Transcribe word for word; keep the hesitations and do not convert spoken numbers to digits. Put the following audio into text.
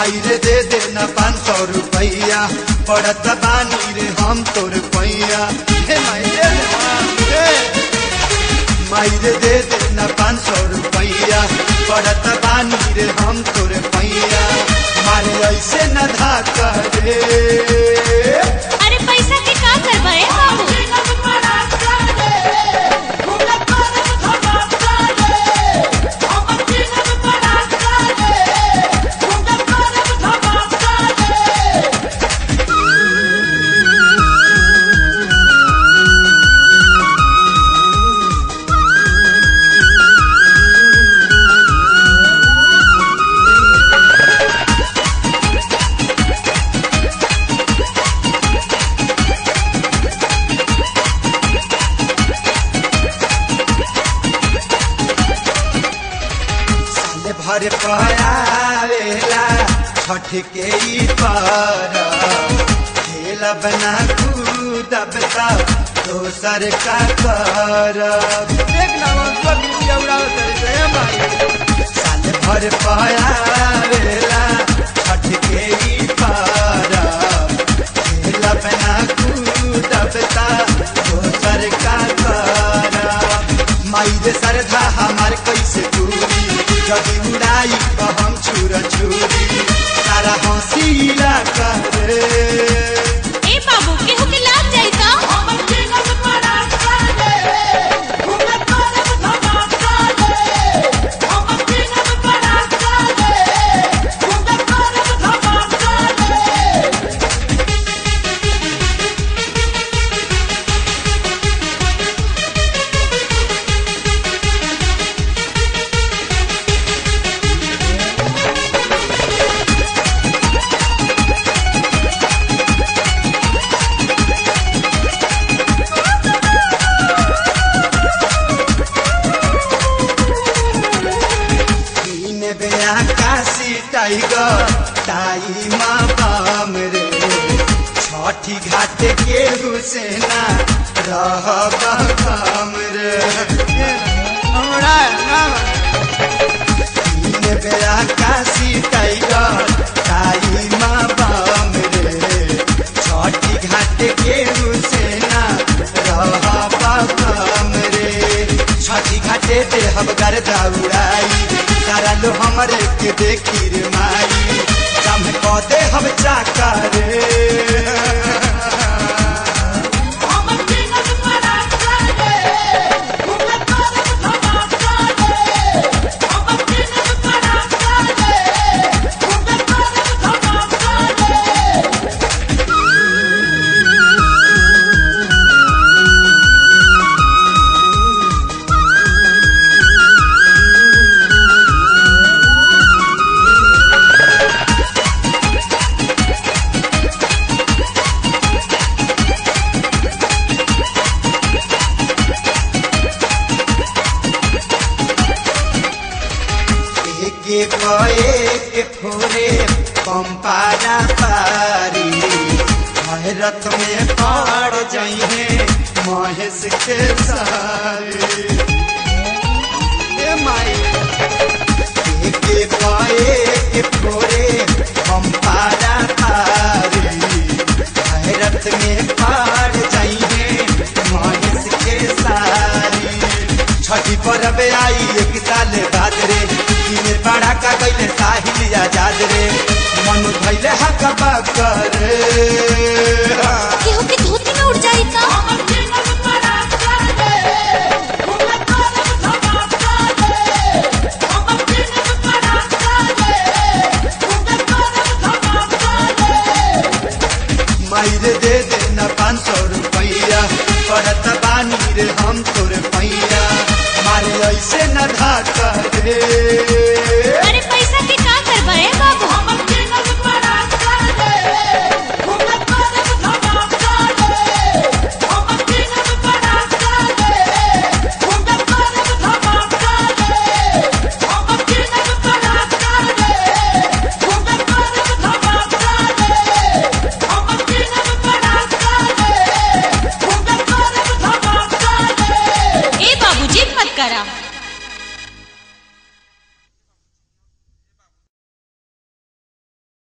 मायरे दे देना पाँच सौ रुपया पड़त बानी रे हम तोर पैया हे मायरे मायरे दे देना पाँच सौ रुपया पड़त बानी रे हम तोर पैया मारे ऐसे न धाका रे। अरे पैसा के का करबे बाबू भर पयावेला छठ के पर खेल बना कूदबता दोसर का कर साल भर पयावेला छठ के पर खेल बना कूदबता दोसर का कर माई श्रद्धा हमार कैसे पूरी जब उड़ाई तो हम छुरा छुरी सारा हंसीला करे। ए बाबू केहू के लाग जाई त काशी टाइगर ताई माँ बाम रे छठी घाट के हुसैना रह बम रे बेरा काशी टाइगर ताई माँ बाम रे छठी घाट के हुसैना रह बम रे छठी घाटे दे हम घर दौड़ाई सारा लो हमारे के देखी रे माई कम कदे हम चाका रे। के पए के फोरे पंपारा पारी हैरत में पड़ जाइए महेश के सारी माई के पए के फोरे पंपारा पारी हैरत में पड़ जाइए महेश के सारी छठी परब आई एक साल बाद रे बड़ा का कैले साहिल आजाद रे मनु भैले हक करे केहू के धोती में उड़ जाई का